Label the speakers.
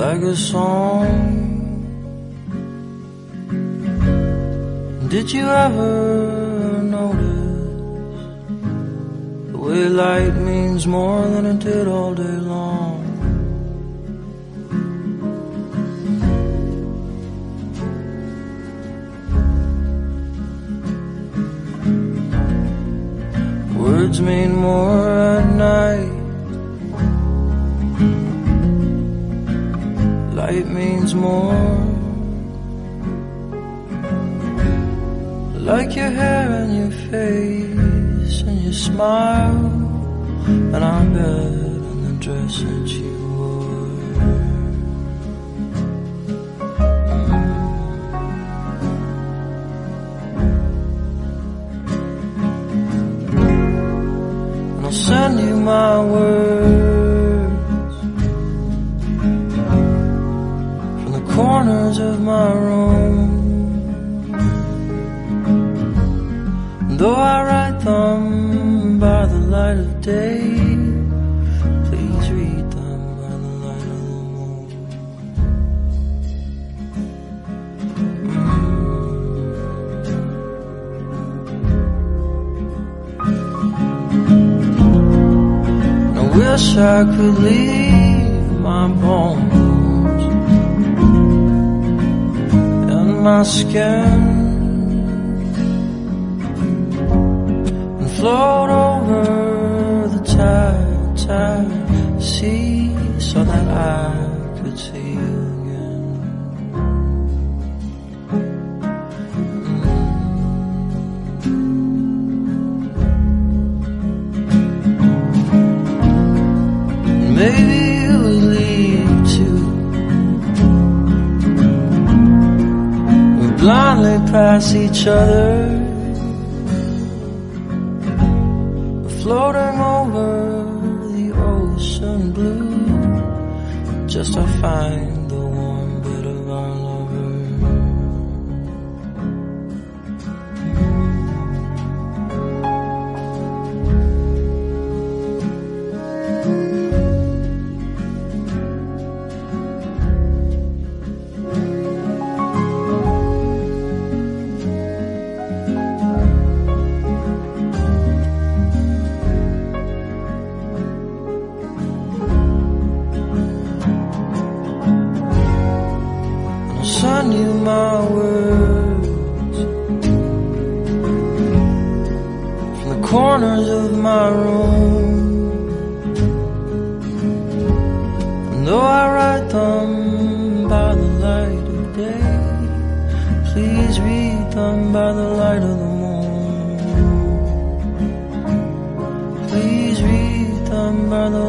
Speaker 1: like a song. Did you ever notice the way light means more than it did all day long? Words mean more at night. Light means more. Like your hair and your face and your smile, and our bed and the dress that you wore. And I'll send you my words from the corners of my room. Though I write them by the light of day, please read them by the light of the moon. I wish I could leave my bones and my skin, float over the tide sea so that I could see you again. Maybe we'll leave too. We blindly pass each other, floating over the ocean blue, just to find the warm bed of our lover. Send you my words from the corners of my room. And though I write them by the light of day, please read them by the light of the moon. Please read them by the